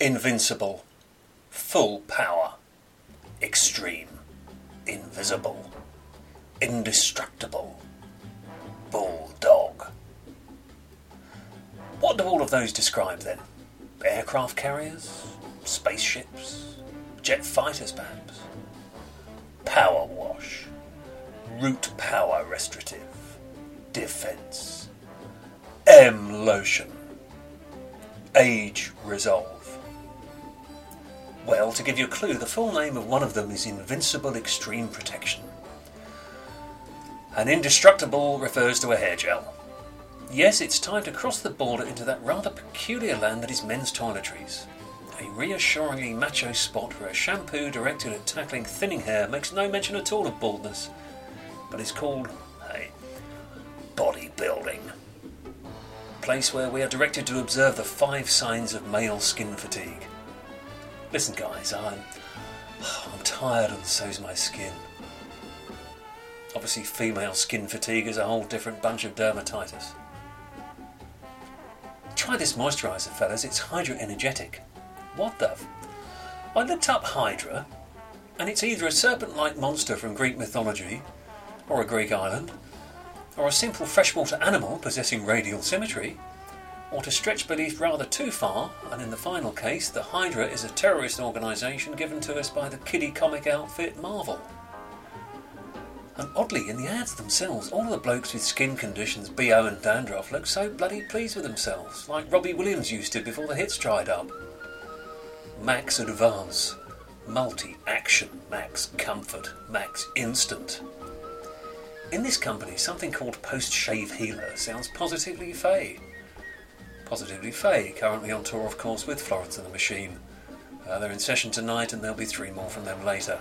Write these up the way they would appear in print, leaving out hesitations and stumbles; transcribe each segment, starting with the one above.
Invincible, full power, extreme, invisible, indestructible, bulldog. What do all of those describe then? Aircraft carriers? Spaceships? Jet fighters perhaps? Power wash, root power restorative, defence, M lotion, age resolve. Well, to give you a clue, the full name of one of them is Invincible Extreme Protection. And indestructible refers to a hair gel. Yes, it's time to cross the border into that rather peculiar land that is men's toiletries. A reassuringly macho spot where a shampoo directed at tackling thinning hair makes no mention at all of baldness, but is called, hey, bodybuilding. A place where we are directed to observe the 5 signs of male skin fatigue. Listen guys, I'm tired and so's my skin. Obviously female skin fatigue is a whole different bunch of dermatitis. Try this moisturiser fellas, it's Hydra Energetic. What the I looked up Hydra, and it's either a serpent-like monster from Greek mythology, or a Greek island, or a simple freshwater animal possessing radial symmetry, or to stretch belief rather too far, and in the final case, the Hydra is a terrorist organisation given to us by the kiddie comic outfit Marvel. And oddly, in the ads themselves, all of the blokes with skin conditions, BO and dandruff look so bloody pleased with themselves, like Robbie Williams used to before the hits dried up. Max Advance, Multi-Action, Max Comfort, Max Instant. In this company, something called Post-Shave Healer sounds positively fey. Positively Fey, currently on tour of course with Florence and the Machine. They're in session tonight and there'll be 3 more from them later.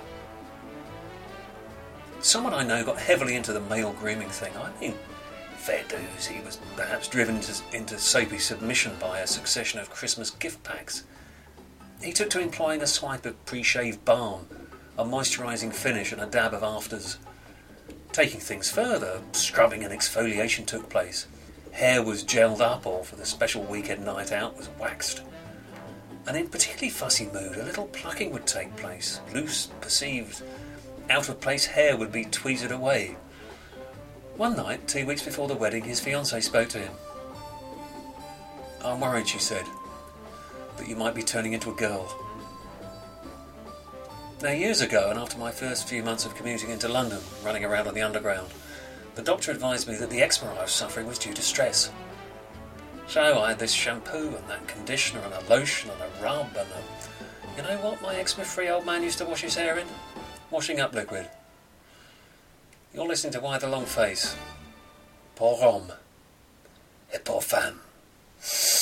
Someone I know got heavily into the male grooming thing. I mean, fair dues, he was perhaps driven into soapy submission by a succession of Christmas gift packs. He took to employing a swipe of pre-shave balm, a moisturising finish and a dab of afters. Taking things further, scrubbing and exfoliation took place. Hair was gelled up or for the special weekend night out was waxed. And in particularly fussy mood, a little plucking would take place. Loose, perceived, out-of-place hair would be tweeted away. One night, 2 weeks before the wedding, his fiancée spoke to him. "I'm worried," she said, "that you might be turning into a girl." Now, years ago, and after my first few months of commuting into London, running around on the Underground, the doctor advised me that the eczema I was suffering was due to stress. So I had this shampoo and that conditioner and a lotion and a rub and a... You know what my eczema-free old man used to wash his hair in? Washing up liquid. You're listening to Why the Long Face. Pour homme et pour femme.